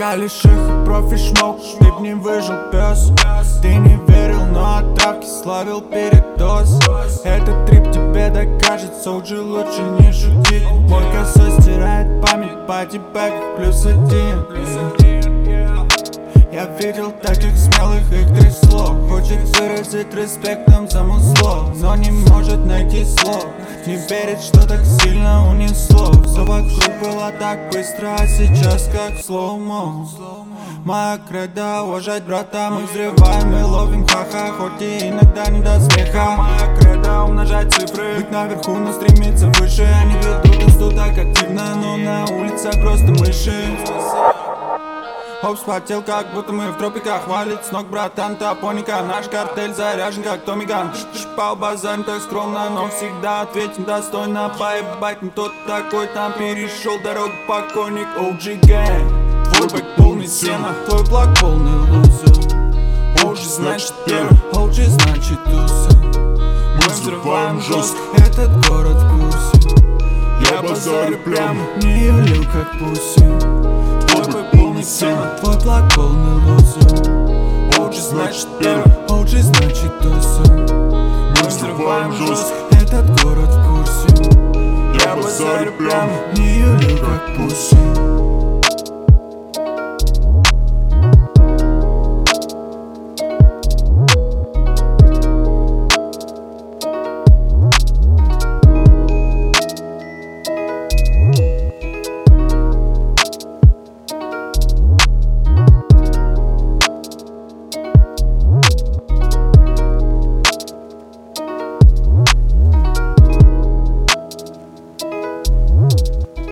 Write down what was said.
Пока лишь их и профи шмок, ты б не выжил, пес. Ты не верил, но атаки славил передоз. Этот трип тебе докажет, соуджи лучше не шутить. Мой косой стирает память по тебе как +1. Я видел таких смелых, их трясло. Хочет выразить респектом за музло, но не может найти слов. Не верит, что так сильно унесло. Все вокруг было так быстро, а сейчас как слоумо. Моя кредо уважать брата, мы взрываем и ловим ха-ха, хоть и иногда не до смеха. Моя кредо умножать цифры, быть наверху, но стремиться выше. Они ведут инсту так активно, но на улицах просто мыши. Хоп, вспотел, как будто мы в тропиках. Валит с ног, братан, топоника. Наш картель заряжен, как Томми Ган. Шпал базарь, так скромно, но всегда ответим достойно. Поебать, не тот такой, там перешел дорогу покойник. OG Gang, твой бэк полный сена, твой блок полный лузер. OG значит первый, OG значит туса. Мы взрываем жестко, этот город в курсе. Я базарю прямо, не юлил как пуси. Твой блок полный лузер. OG значит первый, OG значит туса. Мы взрываем жестко, этот город в курсе. Я базарю прямо, не юлю как пуси.